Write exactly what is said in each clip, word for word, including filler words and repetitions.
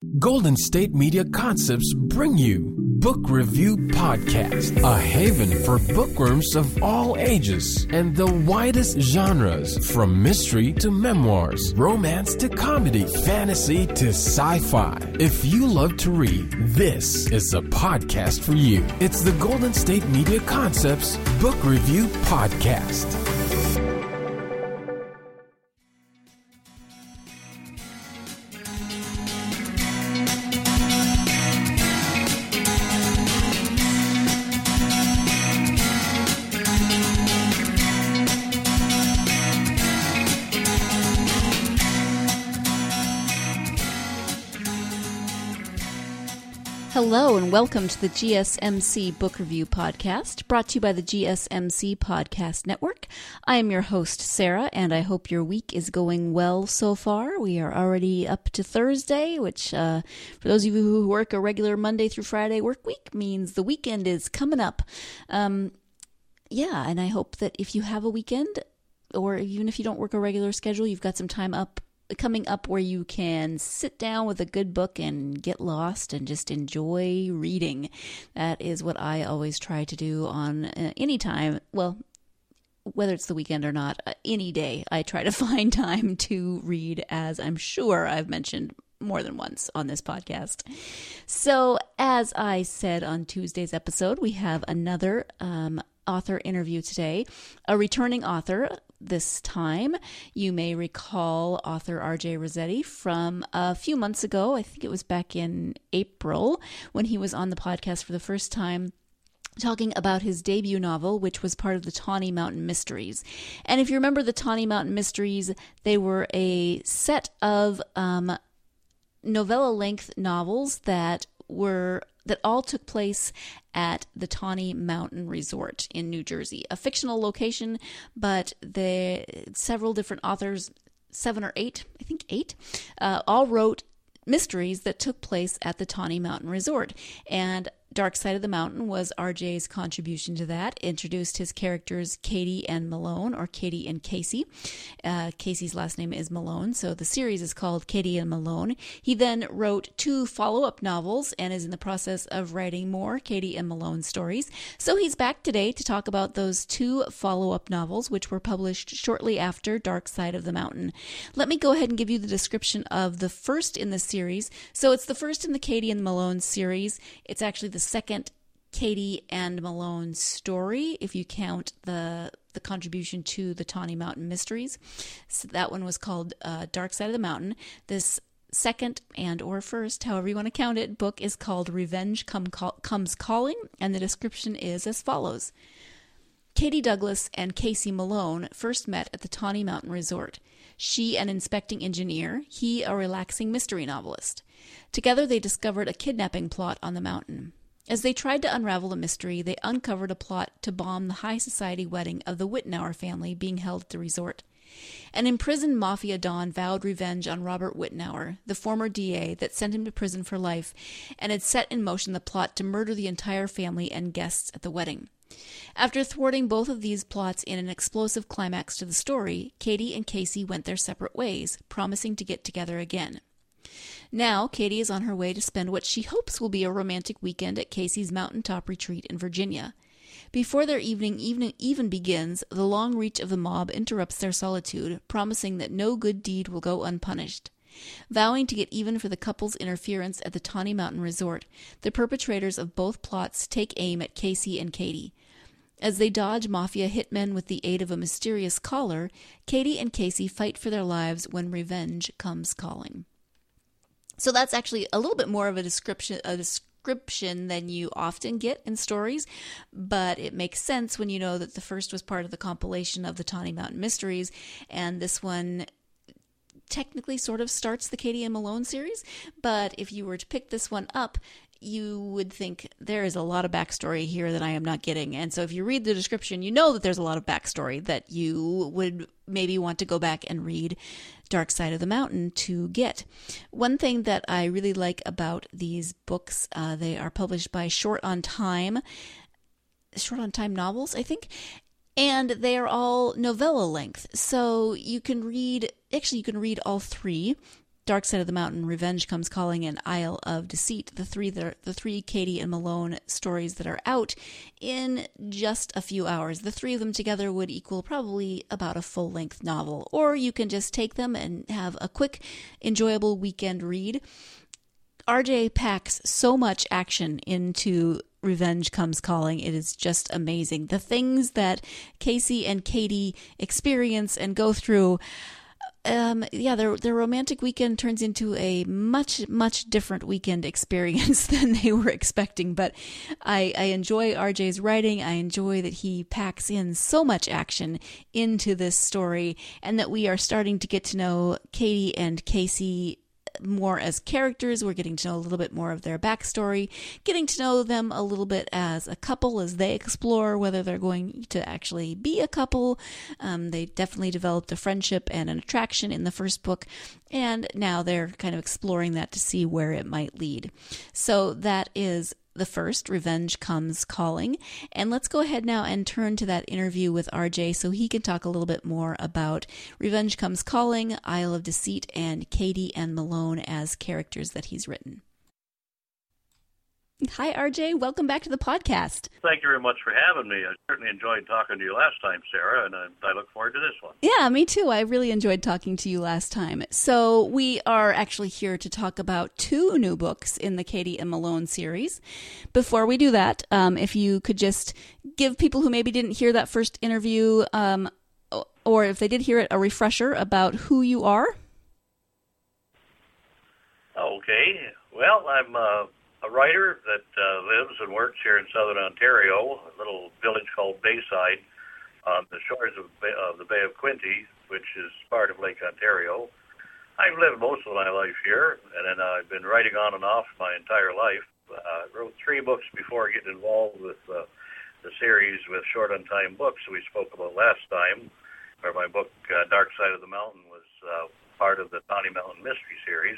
Golden State Media Concepts bring you Book Review Podcast, a haven for bookworms of all ages and the widest genres, from mystery to memoirs, romance to comedy, fantasy to sci-fi. If you love to read, this is a podcast for you. It's the Golden State Media Concepts Book Review Podcast. Hello and welcome to the G S M C Book Review Podcast, brought to you by the G S M C Podcast Network. I am your host, Sarah, and I hope your week is going well so far. We are already up to Thursday, which uh, for those of you who work a regular Monday through Friday work week means the weekend is coming up. Um, yeah, and I hope that if you have a weekend, or even if you don't work a regular schedule, you've got some time up coming up where you can sit down with a good book and get lost and just enjoy reading. That is what I always try to do on uh, any time. Well, whether it's the weekend or not, uh, any day I try to find time to read, as I'm sure I've mentioned more than once on this podcast. So, as I said on Tuesday's episode, we have another um, author interview today, a returning author. This time, you may recall author R J Rossetti from a few months ago. I think it was back in April when he was on the podcast for the first time, talking about his debut novel, which was part of the Tawny Mountain Mysteries. And if you remember the Tawny Mountain Mysteries, they were a set of um, novella-length novels that were that all took place at the Tawny Mountain Resort in New Jersey, a fictional location, but the several different authors, seven or eight, I think eight, uh, all wrote mysteries that took place at the Tawny Mountain Resort. And Dark Side of the Mountain was R J's contribution to that, introduced his characters Katie and Malone, or Katie and Casey. Uh, Casey's last name is Malone, so the series is called Katie and Malone. He then wrote two follow-up novels and is in the process of writing more Katie and Malone stories. So he's back today to talk about those two follow-up novels, which were published shortly after Dark Side of the Mountain. Let me go ahead and give you the description of the first in the series. So it's the first in the Katie and Malone series. It's actually the second Katie and Malone story, if you count the the contribution to the Tawny Mountain Mysteries. So that one was called uh, Dark Side of the Mountain. This second and or first, however you want to count it, book is called Revenge Come Call- Comes Calling, and the description is as follows. Katie Douglas and Casey Malone first met at the Tawny Mountain Resort. She an inspecting engineer, he a relaxing mystery novelist. Together they discovered a kidnapping plot on the mountain. As they tried to unravel the mystery, they uncovered a plot to bomb the high society wedding of the Wittenauer family being held at the resort. An imprisoned mafia don vowed revenge on Robert Wittenauer, the former D A that sent him to prison for life, and had set in motion the plot to murder the entire family and guests at the wedding. After thwarting both of these plots in an explosive climax to the story, Katie and Casey went their separate ways, promising to get together again. Now, Katie is on her way to spend what she hopes will be a romantic weekend at Casey's mountaintop retreat in Virginia. Before their evening even, even begins, the long reach of the mob interrupts their solitude, promising that no good deed will go unpunished. Vowing to get even for the couple's interference at the Tawny Mountain Resort, the perpetrators of both plots take aim at Casey and Katie. As they dodge mafia hitmen with the aid of a mysterious caller, Katie and Casey fight for their lives when revenge comes calling. So that's actually a little bit more of a description, a description than you often get in stories, but it makes sense when you know that the first was part of the compilation of the Tawny Mountain Mysteries, and this one technically sort of starts the Katie and Malone series. But if you were to pick this one up, you would think there is a lot of backstory here that I am not getting. And so if you read the description, you know that there's a lot of backstory that you would maybe want to go back and read Dark Side of the Mountain to get. One thing that I really like about these books, uh, they are published by Short on Time, Short on Time Novels, I think, and they are all novella length. So you can read, actually you can read all three Dark Side of the Mountain, Revenge Comes Calling, and Isle of Deceit, the three that are, the three Katie and Malone stories that are out in just a few hours. The three of them together would equal probably about a full-length novel, or you can just take them and have a quick, enjoyable weekend read. R J packs so much action into Revenge Comes Calling. It is just amazing. The things that Casey and Katie experience and go through, um, yeah, their their romantic weekend turns into a much, much different weekend experience than they were expecting. But I, I enjoy R J's writing. I enjoy that he packs in so much action into this story, and that we are starting to get to know Katie and Casey more as characters. We're getting to know a little bit more of their backstory, getting to know them a little bit as a couple as they explore whether they're going to actually be a couple. Um, they definitely developed a friendship and an attraction in the first book, and now they're kind of exploring that to see where it might lead. So that is the first, Revenge Comes Calling. And let's go ahead now and turn to that interview with R J so he can talk a little bit more about Revenge Comes Calling, Isle of Deceit, and Katie and Malone as characters that he's written. Hi, R J. Welcome back to the podcast. Thank you very much for having me. I certainly enjoyed talking to you last time, Sarah, and I, I look forward to this one. Yeah, me too. I really enjoyed talking to you last time. So we are actually here to talk about two new books in the Katie and Malone series. Before we do that, um, if you could just give people who maybe didn't hear that first interview, um, or if they did hear it, a refresher about who you are. Okay. Well, I'm... Uh... a writer that uh, lives and works here in southern Ontario, a little village called Bayside, on the shores of, Bay, of the Bay of Quinte, which is part of Lake Ontario. I've lived most of my life here, and then I've been writing on and off my entire life. I uh, wrote three books before getting involved with uh, the series with Short on Time Books we spoke about last time, where my book, uh, Dark Side of the Mountain, was uh, part of the Tawny Mountain Mystery Series.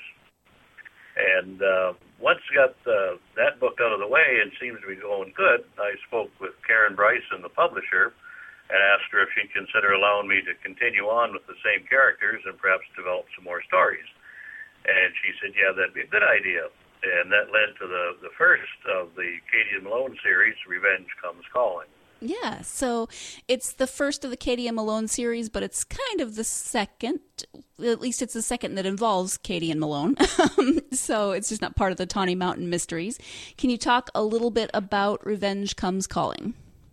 And uh, once I got uh, that book out of the way and seems to be going good, I spoke with Karen Bryson, the publisher, and asked her if she'd consider allowing me to continue on with the same characters and perhaps develop some more stories. And she said, yeah, that'd be a good idea. And that led to the, the first of the Katie and Malone series, Revenge Comes Calling. Yeah, so it's the first of the Katie and Malone series, but it's kind of the second, at least it's the second that involves Katie and Malone. So it's just not part of the Tawny Mountain Mysteries. Can you talk a little bit about Revenge Comes Calling?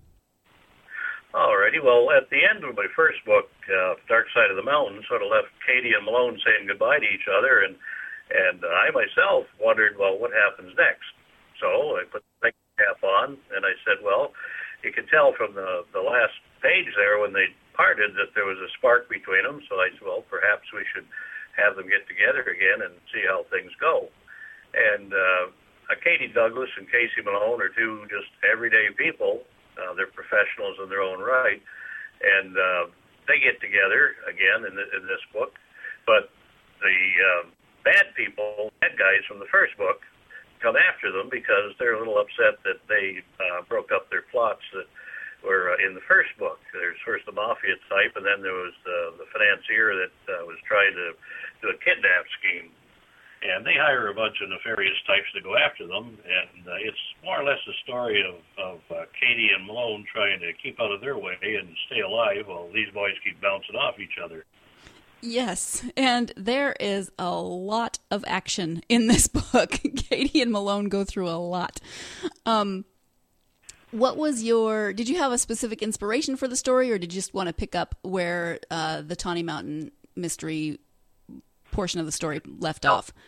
Alrighty, well, at the end of my first book, uh, Dark Side of the Mountain, sort of left Katie and Malone saying goodbye to each other, and, and I myself wondered, well, what happens next? So I put the cap on, and I said, well, you could tell from the, the last page there when they parted that there was a spark between them. So I said, well, perhaps we should have them get together again and see how things go. And uh, Katie Douglas and Casey Malone are two just everyday people. Uh, they're professionals in their own right. And uh, they get together again in, the, in this book. But the uh, bad people, bad guys from the first book, come after them because they're a little upset that they uh, broke up their plots that were uh, in the first book. There's first the mafia type, and then there was uh, the financier that uh, was trying to do a kidnap scheme. And they hire a bunch of nefarious types to go after them, and uh, it's more or less a story of, of uh, Katie and Malone trying to keep out of their way and stay alive while these boys keep bouncing off each other. Yes, and there is a lot of action in this book. Katie and Malone go through a lot. Um, what was your, did you have a specific inspiration for the story, or did you just want to pick up where uh, the Tawny Mountain Mystery portion of the story left oh. off?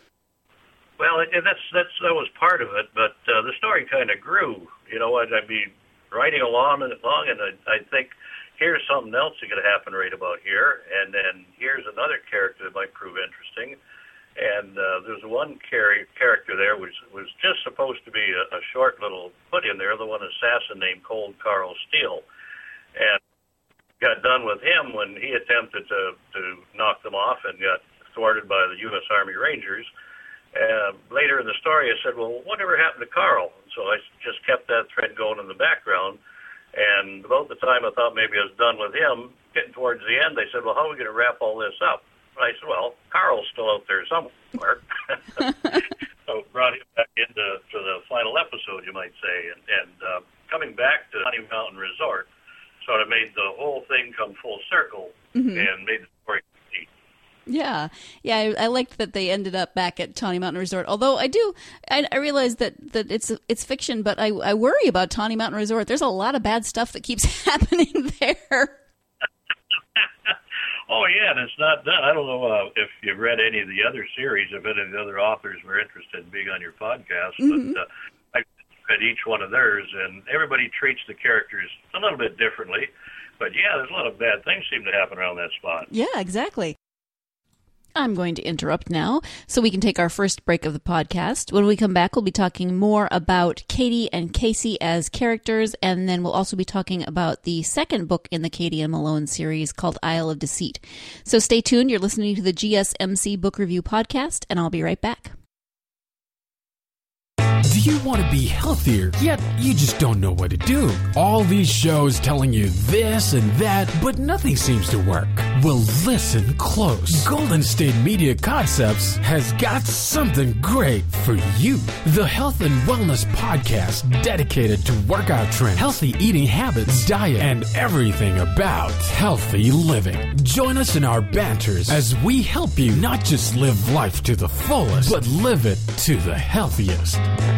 Well, it, that's, that's, that was part of it, but uh, the story kind of grew. You know, I'd, I'd be writing along and along, and I'd, I'd think, here's something else that's going to happen right about here, and then here's another character that might prove interesting. And uh, there's one char- character there which was just supposed to be a, a short little put in there, the one assassin named Cold Carl Steele. And got done with him when he attempted to, to knock them off and got thwarted by the U S Army Rangers. Uh, later in the story, I said, well, whatever happened to Carl? So I just kept that thread going in the background. And about the time I thought maybe I was done with him, getting towards the end, they said, well, how are we going to wrap all this up? I said, well, Carl's still out there somewhere. So brought him back into to the final episode, you might say. And, and uh, coming back to Honey Mountain Resort sort of made the whole thing come full circle mm-hmm. and made the story complete. Yeah. Yeah, I, I liked that they ended up back at Tawny Mountain Resort. Although I do, I, I realize that, that it's it's fiction, but I, I worry about Tawny Mountain Resort. There's a lot of bad stuff that keeps happening there. Oh, yeah, and it's not done. I don't know uh, if you've read any of the other series, if any of the other authors were interested in being on your podcast, mm-hmm. but uh, I read each one of theirs, and everybody treats the characters a little bit differently. But, yeah, there's a lot of bad things seem to happen around that spot. Yeah, exactly. I'm going to interrupt now so we can take our first break of the podcast. When we come back, we'll be talking more about Katie and Casey as characters, and then we'll also be talking about the second book in the Katie and Malone series called Isle of Deceit. So stay tuned. You're listening to the G S M C Book Review Podcast, and I'll be right back. Do you want to be healthier, yet you just don't know what to do? All these shows telling you this and that, but nothing seems to work. Well, listen close. Golden State Media Concepts has got something great for you. The Health and Wellness Podcast dedicated to workout trends, healthy eating habits, diet, and everything about healthy living. Join us in our banters as we help you not just live life to the fullest, but live it to the healthiest.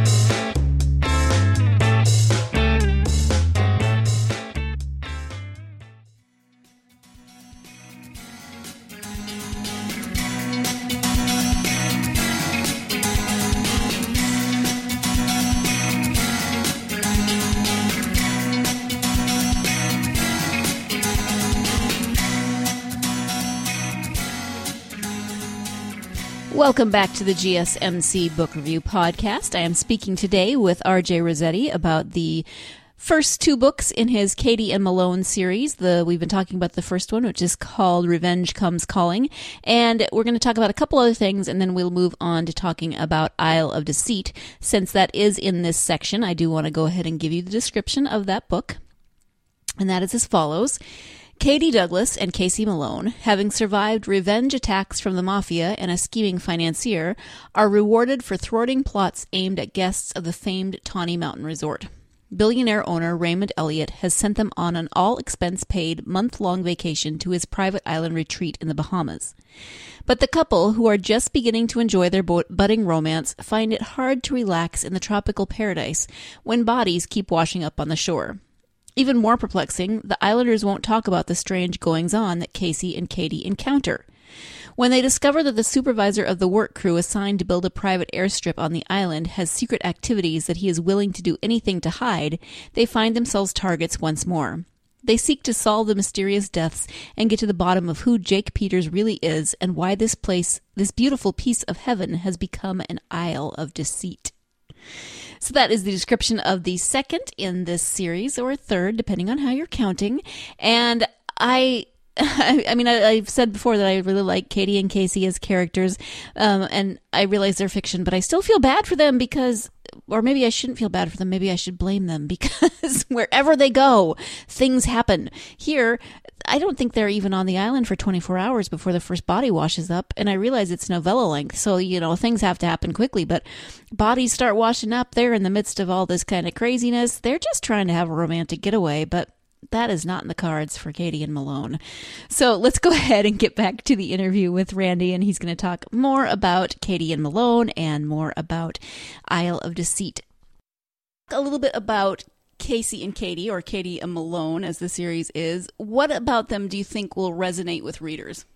Welcome back to the G S M C Book Review Podcast. I am speaking today with R J Rossetti about the first two books in his Katie and Malone series. The We've been talking about the first one, which is called Revenge Comes Calling. And we're going to talk about a couple other things, and then we'll move on to talking about Isle of Deceit. Since that is in this section, I do want to go ahead and give you the description of that book. And that is as follows. Katie Douglas and Casey Malone, having survived revenge attacks from the mafia and a scheming financier, are rewarded for thwarting plots aimed at guests of the famed Tawny Mountain Resort. Billionaire owner Raymond Elliott has sent them on an all-expense-paid, month-long vacation to his private island retreat in the Bahamas. But the couple, who are just beginning to enjoy their budding romance, find it hard to relax in the tropical paradise when bodies keep washing up on the shore. Even more perplexing, the islanders won't talk about the strange goings-on that Casey and Katie encounter. When they discover that the supervisor of the work crew assigned to build a private airstrip on the island has secret activities that he is willing to do anything to hide, they find themselves targets once more. They seek to solve the mysterious deaths and get to the bottom of who Jake Peters really is and why this place, this beautiful piece of heaven, has become an Isle of Deceit. So that is the description of the second in this series, or third, depending on how you're counting. And I, I mean, I, I've said before that I really like Katie and Casey as characters, um, and I realize they're fiction, but I still feel bad for them because, or maybe I shouldn't feel bad for them, maybe I should blame them, because wherever they go, things happen. Here, I don't think they're even on the island for twenty-four hours before the first body washes up. And I realize it's novella length, so, you know, things have to happen quickly. But bodies start washing up there in the midst of all this kind of craziness. They're just trying to have a romantic getaway, but that is not in the cards for Katie and Malone. So let's go ahead and get back to the interview with Randy, and he's going to talk more about Katie and Malone and more about Isle of Deceit. A little bit about Casey and Katie, or Katie and Malone as the series is. What about them do you think will resonate with readers?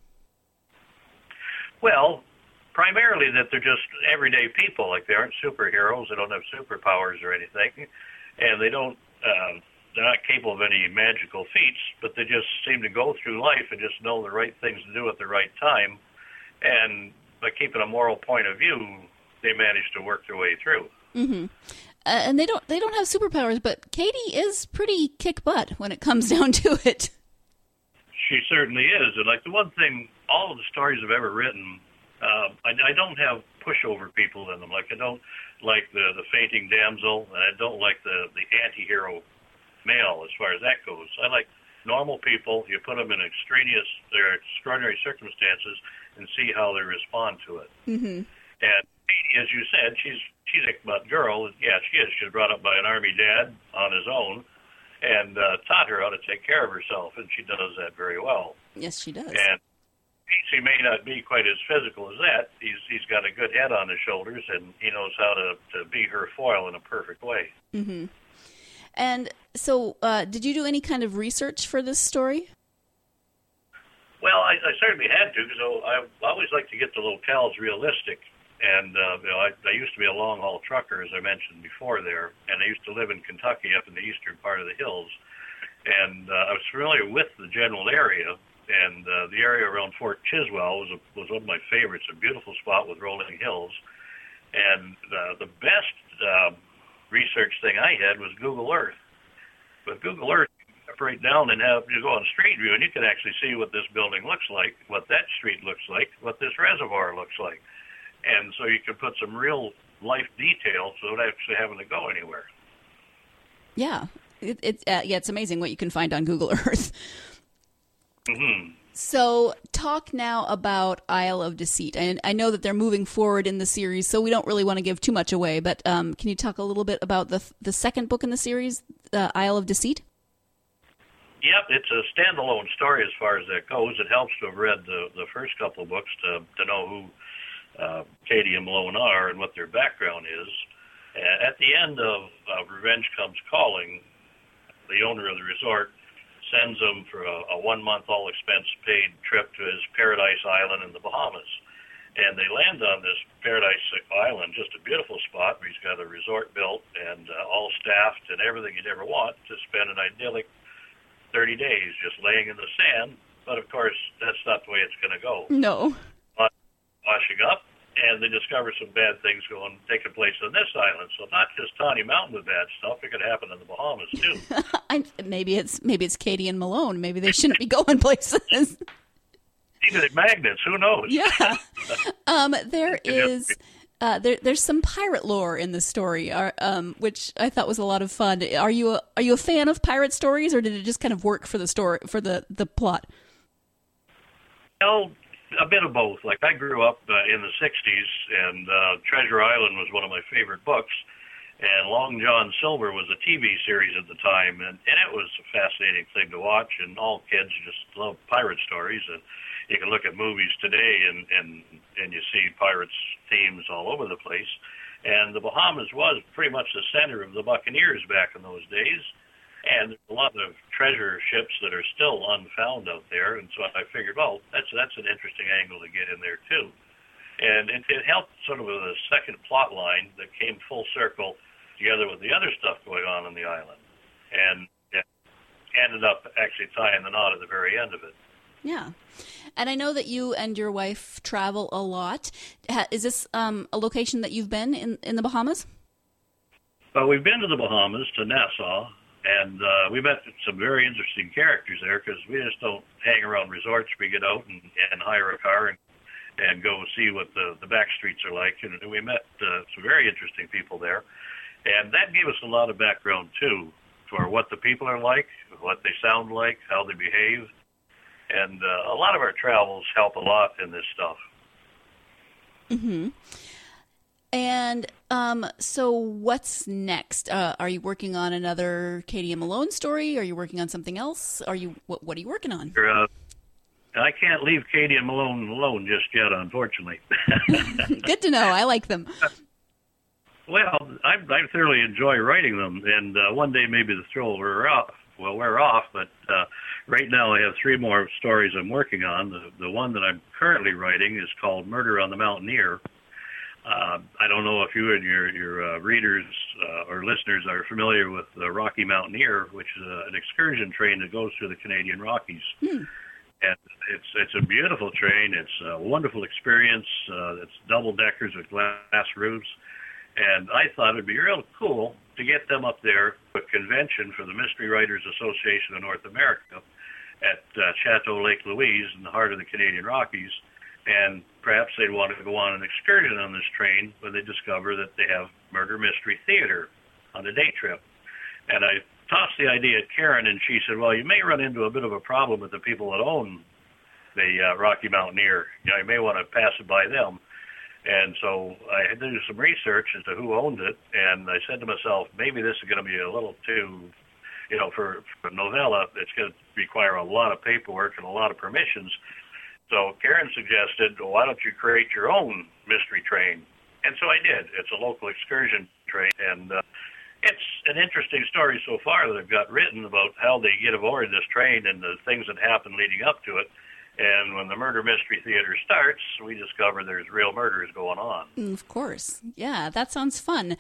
Well, primarily that they're just everyday people. Like, they aren't superheroes, they don't have superpowers or anything, and they don't uh, they're not capable of any magical feats, but they just seem to go through life and just know the right things to do at the right time, and by keeping a moral point of view, they manage to work their way through. Mm-hmm. Uh, and they don't they don't have superpowers, but Katie is pretty kick butt when it comes down to it. She certainly is. And like the one thing, all of the stories I've ever written, uh, I, I don't have pushover people in them. Like I don't like the, the fainting damsel, and I don't like the, the anti-hero male as far as that goes. I like normal people. You put them in extraneous, their extraordinary circumstances, and see how they respond to it. Mm-hmm. And Katie, as you said, she's she's a butt girl. Yeah, she is. She was brought up by an Army dad on his own, and uh, taught her how to take care of herself, and she does that very well. Yes, she does. And he may not be quite as physical as that. He's he's got a good head on his shoulders, and he knows how to, to be her foil in a perfect way. Mm-hmm. And so, uh, did you do any kind of research for this story? Well, I, I certainly had to, so I always like to get the locales realistic. And uh, you know, I, I used to be a long-haul trucker, as I mentioned before there, and I used to live in Kentucky up in the eastern part of the hills. And uh, I was familiar with the general area, and uh, the area around Fort Chiswell was, a, was one of my favorites, a beautiful spot with rolling hills. And uh, the best uh, research thing I had was Google Earth. With Google Earth, right down and have you go on Street View, and you can actually see what this building looks like, what that street looks like, what this reservoir looks like. And so you can put some real life details without actually having to go anywhere. Yeah, it, it, uh, yeah, it's amazing what you can find on Google Earth. Mm-hmm. So talk now about Isle of Deceit. And I know that they're moving forward in the series, so we don't really want to give too much away, but um, can you talk a little bit about the the second book in the series, uh, Isle of Deceit? Yep, it's a standalone story as far as that goes. It helps to have read the, the first couple of books to, to know who uh, Katie and Malone are and what their background is. And at the end of uh, Revenge Comes Calling, the owner of the resort sends them for a, a one-month all-expense-paid trip to his Paradise Island in the Bahamas. And they land on this Paradise Island, just a beautiful spot where he's got a resort built and uh, all staffed and everything you'd ever want to spend an idyllic thirty days just laying in the sand. But, of course, that's not the way it's going to go. No. Washing up, and they discover some bad things going taking place on this island. So not just Tawny Mountain with bad stuff. It could happen in the Bahamas, too. I, maybe it's maybe it's Katie and Malone. Maybe they shouldn't be going places. Even at magnets, who knows? Yeah. Um, there is... Uh, there, there's some pirate lore in the story, uh, um, which I thought was a lot of fun. Are you a, are you a fan of pirate stories, or did it just kind of work for the story for the, the plot? Well, a bit of both. Like I grew up uh, in the sixties, and uh, Treasure Island was one of my favorite books, and Long John Silver was a T V series at the time, and, and it was a fascinating thing to watch. And all kids just love pirate stories, and you can look at movies today, and and and you see pirates themes all over the place. And the Bahamas was pretty much the center of the Buccaneers back in those days. And there's a lot of treasure ships that are still unfound out there. And so I figured, well, that's that's an interesting angle to get in there, too. And it, it helped sort of with a second plot line that came full circle together with the other stuff going on on the island. And it ended up actually tying the knot at the very end of it. Yeah. And I know that you and your wife travel a lot. Is this um, a location that you've been in, in the Bahamas? Well, we've been to the Bahamas, to Nassau, and uh, we met some very interesting characters there because we just don't hang around resorts. We get out and, and hire a car and, and go see what the, the back streets are like. And we met uh, some very interesting people there. And that gave us a lot of background, too, for what the people are like, what they sound like, how they behave. And uh, a lot of our travels help a lot in this stuff. Mm-hmm. And um, so what's next? Uh, are you working on another Katie and Malone story? Are you working on something else? Are you what, what are you working on? Uh, I can't leave Katie and Malone alone just yet, unfortunately. Good to know. I like them. Well, I, I thoroughly enjoy writing them, and uh, one day maybe the thrill will wear off. Will wear off, but uh, right now I have three more stories I'm working on. The, the one that I'm currently writing is called Murder on the Mountaineer. Uh, I don't know if you and your, your uh, readers uh, or listeners are familiar with the Rocky Mountaineer, which is a, an excursion train that goes through the Canadian Rockies. Hmm. And it's it's a beautiful train. It's a wonderful experience. Uh, it's double-deckers with glass roofs. And I thought it'd be real cool to get them up there for a convention for the Mystery Writers Association of North America at uh, Chateau Lake Louise in the heart of the Canadian Rockies. And perhaps they'd want to go on an excursion on this train when they discover that they have murder mystery theater on a day trip. And I tossed the idea at Karen, and she said, well, you may run into a bit of a problem with the people that own the uh, Rocky Mountaineer. You know, you may want to pass it by them. And so I had to do some research as to who owned it, and I said to myself, maybe this is going to be a little too, you know, for, for a novella, it's going to require a lot of paperwork and a lot of permissions. So Karen suggested, well, why don't you create your own mystery train? And so I did. It's a local excursion train, and uh, it's an interesting story so far that I've got written about how they get aboard this train and the things that happen leading up to it. And when the Murder Mystery Theater starts, we discover there's real murders going on. Of course. Yeah, that sounds fun.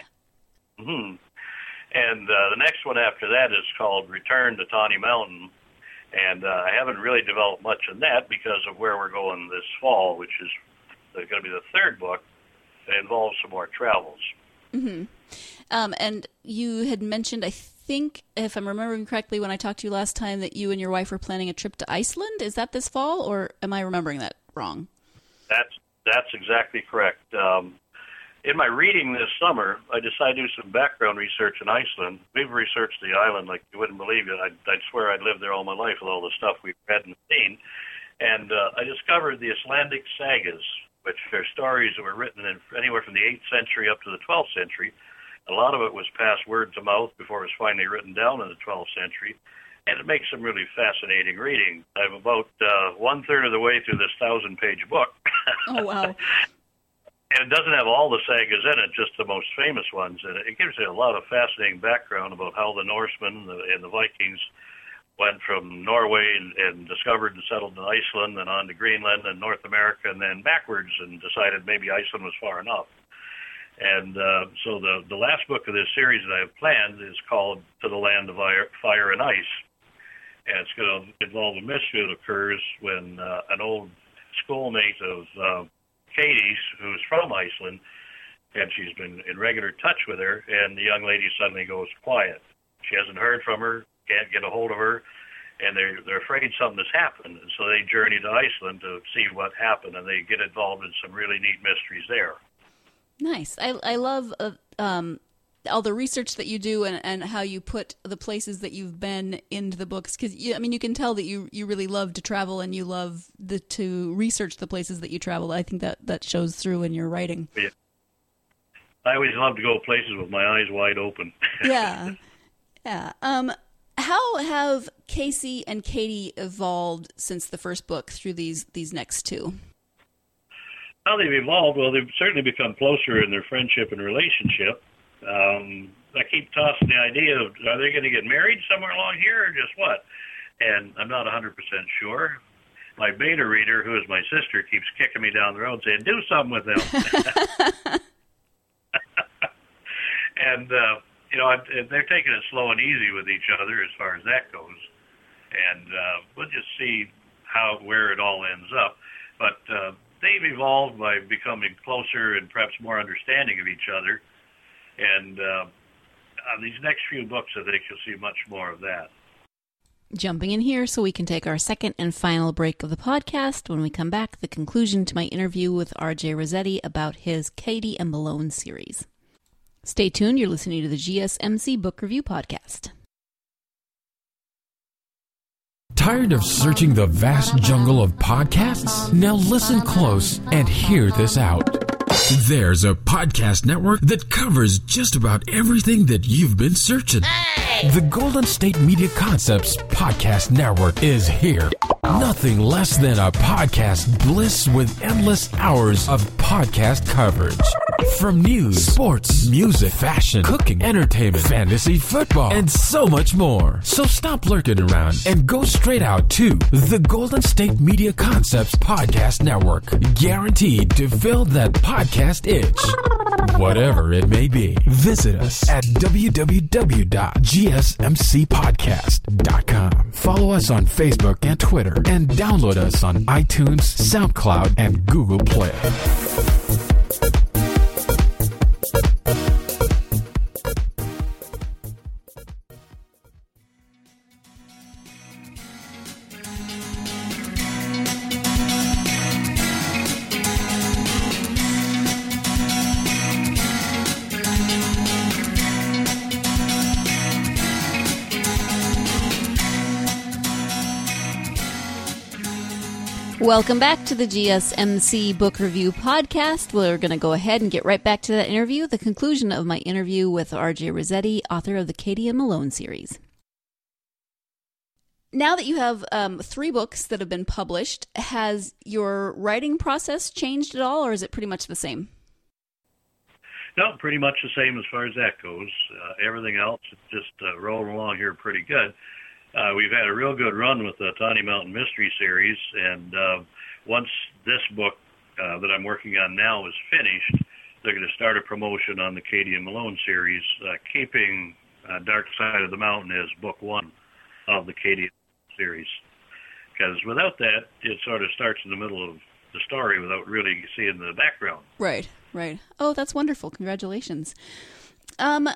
Mm-hmm. And uh, the next one after that is called Return to Tawny Mountain. And uh, I haven't really developed much in that because of where we're going this fall, which is going to be the third book. It involves some more travels. Mm-hmm. Um, and you had mentioned, I think, if I'm remembering correctly, when I talked to you last time, that you and your wife were planning a trip to Iceland. Is that this fall, or am I remembering that wrong? That's that's exactly correct. Um, in my reading this summer, I decided to do some background research in Iceland. We've researched the island like you wouldn't believe it. I'd, I'd swear I'd lived there all my life with all the stuff we've read and seen. And uh, I discovered the Icelandic sagas, which are stories that were written in anywhere from the eighth century up to the twelfth century. A lot of it was passed word to mouth before it was finally written down in the twelfth century, and it makes some really fascinating reading. I'm about uh, one-third of the way through this thousand-page book. Oh, wow. And it doesn't have all the sagas in it, just the most famous ones. And it gives you a lot of fascinating background about how the Norsemen and the, and the Vikings went from Norway and, and discovered and settled in Iceland, and on to Greenland and North America, and then backwards and decided maybe Iceland was far enough. And uh, so the, the last book of this series that I have planned is called To the Land of Fire, Fire and Ice. And it's going to involve a mystery that occurs when uh, an old schoolmate of uh, Katie's, who's from Iceland, and she's been in regular touch with her, and the young lady suddenly goes quiet. She hasn't heard from her, can't get a hold of her, and they're, they're afraid something has happened. And so they journey to Iceland to see what happened, and they get involved in some really neat mysteries there. Nice. I I love uh, um, all the research that you do and, and how you put the places that you've been into the books. Because, I mean, you can tell that you, you really love to travel and you love the, to research the places that you travel. I think that, that shows through in your writing. Yeah. I always love to go places with my eyes wide open. Yeah. Yeah. Um, how have Casey and Katie evolved since the first book through these, these next two? How they've evolved, well, they've certainly become closer in their friendship and relationship. Um, I keep tossing the idea of, are they going to get married somewhere along here or just what? And I'm not one hundred percent sure. My beta reader, who is my sister, keeps kicking me down the road saying, do something with them. And, uh, you know, they're taking it slow and easy with each other as far as that goes. And uh, we'll just see how where it all ends up. But uh, they've evolved by becoming closer and perhaps more understanding of each other. And uh, on these next few books, I think you'll see much more of that. Jumping in here so we can take our second and final break of the podcast. When we come back, the conclusion to my interview with R J Rossetti about his Katie and Malone series. Stay tuned. You're listening to the G S M C Book Review Podcast. Tired of searching the vast jungle of podcasts? Now listen close and hear this out. There's a podcast network that covers just about everything that you've been searching. Hey! The Golden State Media Concepts Podcast Network is here. Nothing less than a podcast bliss with endless hours of podcast coverage. From news, sports, music, fashion, cooking, entertainment, fantasy, football, and so much more. So stop lurking around and go straight out to the Golden State Media Concepts Podcast Network. Guaranteed to fill that podcast itch. Whatever it may be. Visit us at w w w dot g s m c podcast dot com. Follow us on Facebook and Twitter, and download us on iTunes, SoundCloud, and Google Play. Welcome back to the G S M C Book Review Podcast. We're going to go ahead and get right back to that interview, the conclusion of my interview with R J Rossetti, author of the Katie and Malone series. Now that you have um, three books that have been published, has your writing process changed at all, or is it pretty much the same? No, pretty much the same as far as that goes. Uh, everything else is just uh, rolling along here pretty good. Uh, we've had a real good run with the Tawny Mountain Mystery Series, and uh, once this book uh, that I'm working on now is finished, they're going to start a promotion on the Katie and Malone series, uh, keeping uh, Dark Side of the Mountain as book one of the Katie series. Because without that, it sort of starts in the middle of the story without really seeing the background. Right, right. Oh, that's wonderful. Congratulations. Um.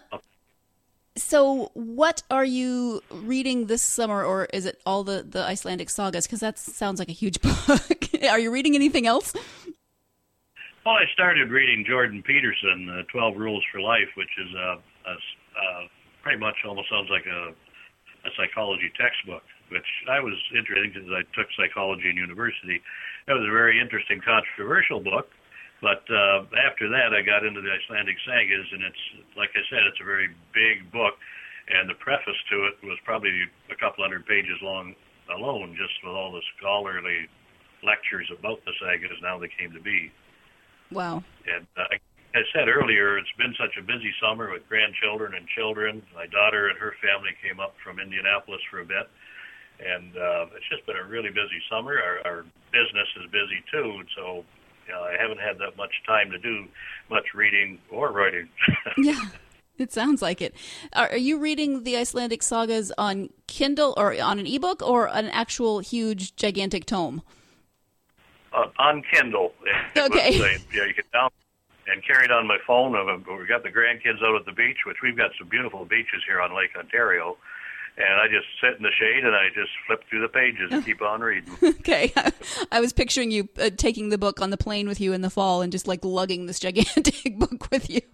So what are you reading this summer, or is it all the, the Icelandic sagas? Because that sounds like a huge book. Are you reading anything else? Well, I started reading Jordan Peterson, uh, twelve Rules for Life, which is uh, a, uh, pretty much almost sounds like a, a psychology textbook, which I was interested in because I took psychology in university. That was a very interesting, controversial book. But uh, after that, I got into the Icelandic sagas, and it's, like I said, it's a very big book, and the preface to it was probably a couple hundred pages long alone, just with all the scholarly lectures about the sagas and how they came to be. Wow. And uh, like I said earlier, it's been such a busy summer with grandchildren and children. My daughter and her family came up from Indianapolis for a bit, and uh, it's just been a really busy summer. Our, our business is busy, too, and so... You know, I haven't had that much time to do much reading or writing. Yeah, it sounds like it. Are, are you reading the Icelandic sagas on Kindle or on an ebook or an actual huge, gigantic tome? Uh, on Kindle. It okay. Was a, yeah, you can download and carry it on my phone. We've got the grandkids out at the beach, which we've got some beautiful beaches here on Lake Ontario. And I just sit in the shade and I just flip through the pages and keep on reading. Okay. I was picturing you uh, taking the book on the plane with you in the fall and just like lugging this gigantic book with you.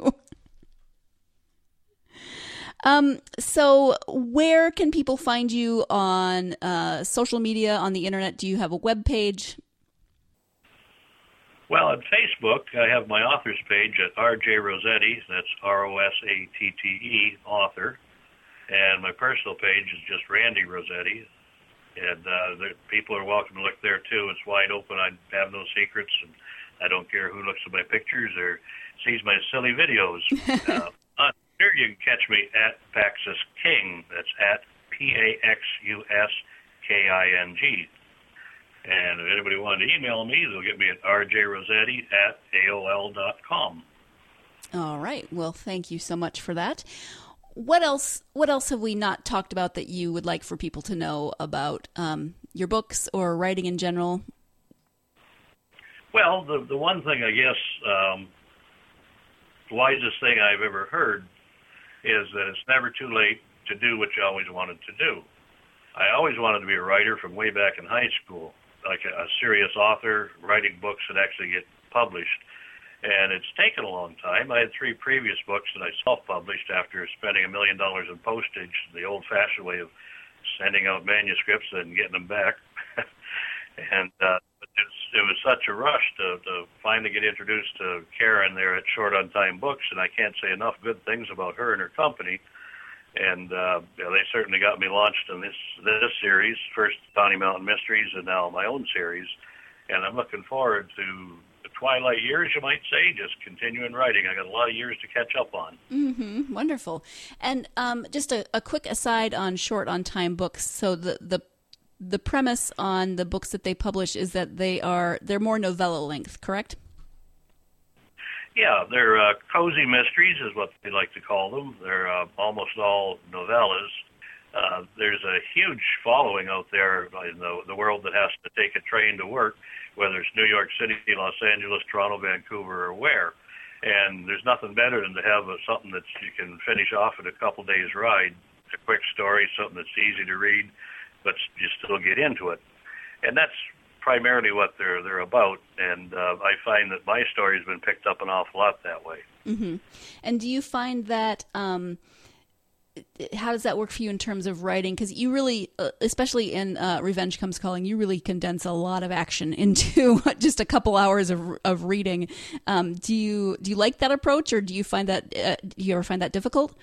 Um, so where can people find you on uh, social media, on the internet? Do you have a web page? Well, on Facebook, I have my author's page at R J Rossetti. That's R O S A T T E, author. And my personal page is just Randy Rossetti. And uh, the, people are welcome to look there, too. It's wide open. I have no secrets. And I don't care who looks at my pictures or sees my silly videos. uh, on here, you can catch me at Paxus King. That's at P A X U S K I N G. And if anybody wanted to email me, they'll get me at R J Rossetti at A O L dot com. All right. Well, thank you so much for that. What else What else have we not talked about that you would like for people to know about um, your books or writing in general? Well, the the one thing, I guess, um, the wisest thing I've ever heard is that it's never too late to do what you always wanted to do. I always wanted to be a writer from way back in high school, like a, a serious author, writing books that actually get published. And it's taken a long time. I had three previous books that I self-published after spending a million dollars in postage, the old-fashioned way of sending out manuscripts and getting them back. and uh, it, was, it was such a rush to, to finally get introduced to Karen there at Short on Time Books, and I can't say enough good things about her and her company. And uh, yeah, they certainly got me launched in this this series, first Tawny Mountain Mysteries and now my own series. And I'm looking forward to the twilight years, you might say, just continuing writing. I got a lot of years to catch up on. Mm-hmm. Wonderful. And um, just a, a quick aside on Short on Time Books. So the, the the premise on the books that they publish is that they are they're more novella length, correct? Yeah, they're uh, cozy mysteries is what they like to call them. They're uh, almost all novellas. Uh, there's a huge following out there in the, the world that has to take a train to work, whether it's New York City, Los Angeles, Toronto, Vancouver, or where. And there's nothing better than to have a, something that you can finish off in a couple days' ride, a quick story, something that's easy to read, but you still get into it. And that's primarily what they're they're about, and uh, I find that my story has been picked up an awful lot that way. Mm-hmm. And do you find that um, how does that work for you in terms of writing? Because you really, uh, especially in uh, Revenge Comes Calling, you really condense a lot of action into just a couple hours of of reading. Um, do you do you like that approach, or do you find that uh, do you ever find that difficult?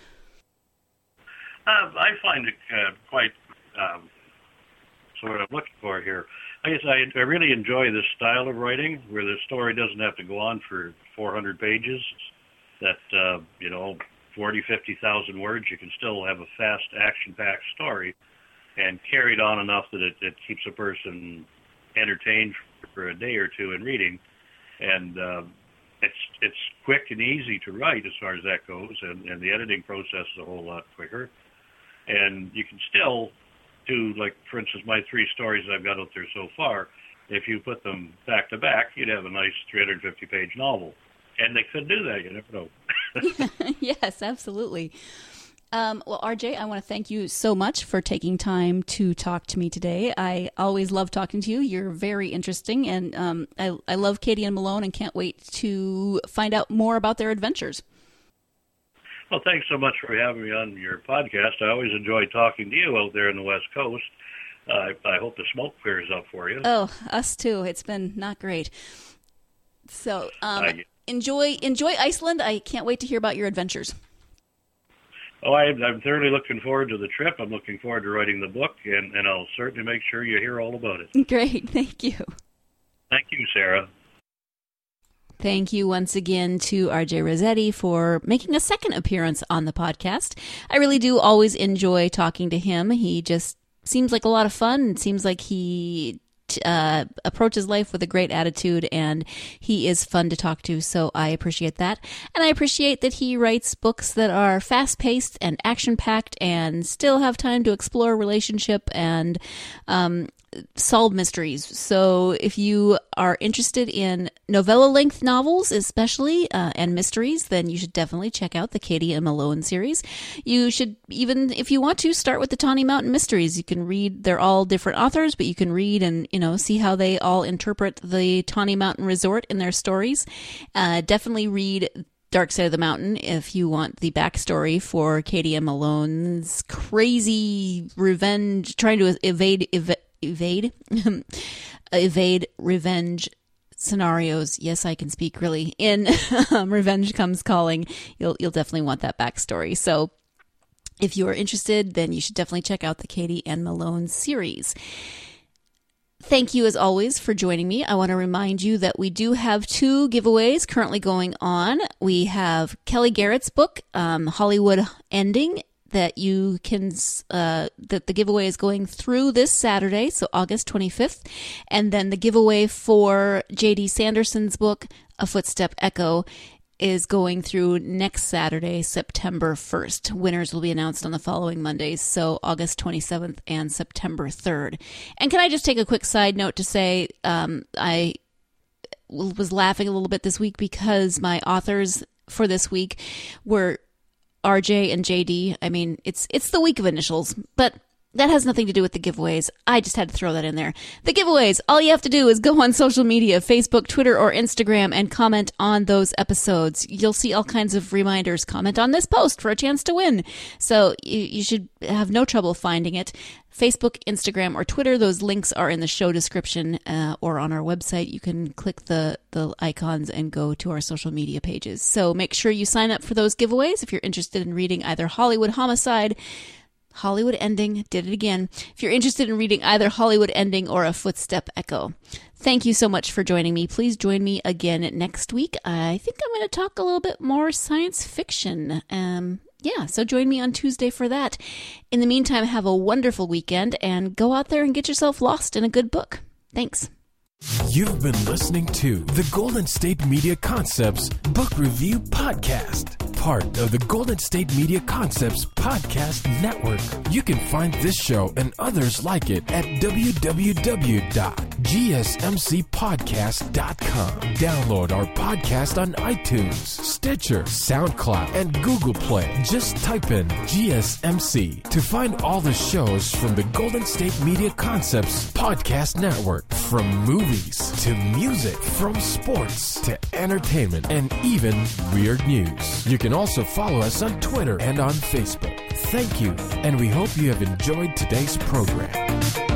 Uh, I find it uh, quite um, sort of looking for here. I guess I, I really enjoy this style of writing where the story doesn't have to go on for four hundred pages. That uh, you know. forty, fifty thousand words, you can still have a fast, action-packed story and carry it on enough that it, it keeps a person entertained for a day or two in reading. And uh, it's it's quick and easy to write as far as that goes, and, and the editing process is a whole lot quicker. And you can still do, like, for instance, my three stories I've got out there so far, if you put them back-to-back, you'd have a nice three hundred fifty page novel. And they could do that, you never know. Yes, absolutely. Um, well, R J, I want to thank you so much for taking time to talk to me today. I always love talking to you. You're very interesting, and um, I, I love Katie and Malone and can't wait to find out more about their adventures. Well, thanks so much for having me on your podcast. I always enjoy talking to you out there in the West Coast. Uh, I, I hope the smoke clears up for you. Oh, us too. It's been not great. So, um, uh, enjoy enjoy Iceland. I can't wait to hear about your adventures. Oh, I, I'm thoroughly looking forward to the trip. I'm looking forward to writing the book, and, and I'll certainly make sure you hear all about it. Great. Thank you. Thank you, Sarah. Thank you once again to R J Rossetti for making a second appearance on the podcast. I really do always enjoy talking to him. He just seems like a lot of fun. It seems like he Uh, approaches life with a great attitude, and he is fun to talk to, so I appreciate that. And I appreciate that he writes books that are fast-paced and action-packed and still have time to explore relationship and um, solve mysteries. So if you are interested in novella-length novels, especially, uh, and mysteries, then you should definitely check out the Katie and Malone series. You should, even if you want to, start with the Tawny Mountain Mysteries. You can read, they're all different authors, but you can read and, you know, see how they all interpret the Tawny Mountain Resort in their stories. Uh, definitely read Dark Side of the Mountain if you want the backstory for Katie and Malone's crazy revenge, trying to evade, evade, evade, evade revenge scenarios. Yes, I can speak really. In um, Revenge Comes Calling, you'll you'll definitely want that backstory. So if you are interested, then you should definitely check out the Katie and Malone series. Thank you, as always, for joining me. I want to remind you that we do have two giveaways currently going on. We have Kelly Garrett's book, um, Hollywood Ending, that you can, uh, that the giveaway is going through this Saturday, so August twenty-fifth. And then the giveaway for J D Sanderson's book, A Footstep Echo, is going through next Saturday, September first. Winners will be announced on the following Mondays, so August twenty-seventh and September third. And can I just take a quick side note to say, um, I was laughing a little bit this week because my authors for this week were R J and J D. I mean, it's it's the week of initials, but that has nothing to do with the giveaways. I just had to throw that in there. The giveaways, all you have to do is go on social media, Facebook, Twitter, or Instagram, and comment on those episodes. You'll see all kinds of reminders. Comment on this post for a chance to win. So you, you should have no trouble finding it. Facebook, Instagram, or Twitter, those links are in the show description uh, or on our website. You can click the, the icons and go to our social media pages. So make sure you sign up for those giveaways if you're interested in reading either Hollywood Homicide, Hollywood Ending, did it again, if you're interested in reading either Hollywood Ending or A Footstep Echo. Thank you so much for joining me. Please join me again next week. I think I'm going to talk a little bit more science fiction. Um, yeah, so join me on Tuesday for that. In the meantime, have a wonderful weekend and go out there and get yourself lost in a good book. Thanks. You've been listening to the Golden State Media Concepts Book Review Podcast, part of the Golden State Media Concepts Podcast Network. You can find this show and others like it at w w w dot g s m c podcast dot com. Download our podcast on iTunes, Stitcher, SoundCloud, and Google Play. Just type in G S M C to find all the shows from the Golden State Media Concepts Podcast Network, from movies to music, from sports to entertainment, and even weird news. You can also follow us on Twitter and on Facebook. Thank you, and we hope you have enjoyed today's program.